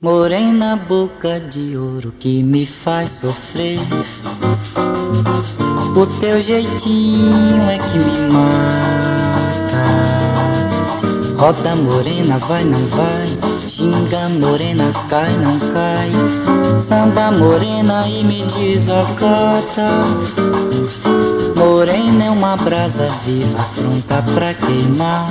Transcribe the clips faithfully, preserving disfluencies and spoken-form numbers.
Morena, boca de ouro que me faz sofrer. O teu jeitinho é que me mata. Roda morena, vai, não vai. Xinga morena, cai, não cai. Samba morena e me desacata. Morena é uma brasa viva, pronta pra queimar,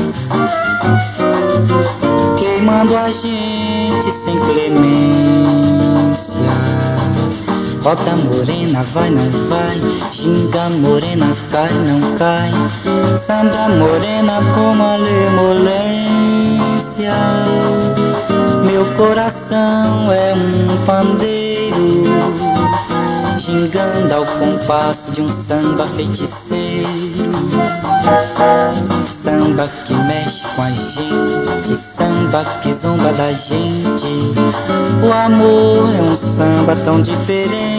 queimando a gente sem clemência. Roda morena, vai, não vai. Xinga morena, cai, não cai. Samba morena com malemolência. Meu coração é um pandeiro, gingando ao compasso de um samba feiticeiro. Samba que mexe com a gente, samba que zomba da gente. O amor é um samba tão diferente.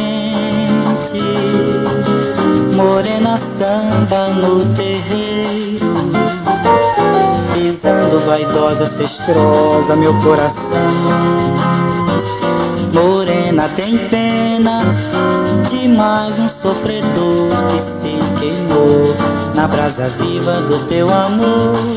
Morena samba no terreiro, pisando vaidosa, cestrosa, meu coração. Morena tem pena de mais um sofredor que se queimou na brasa viva do teu amor.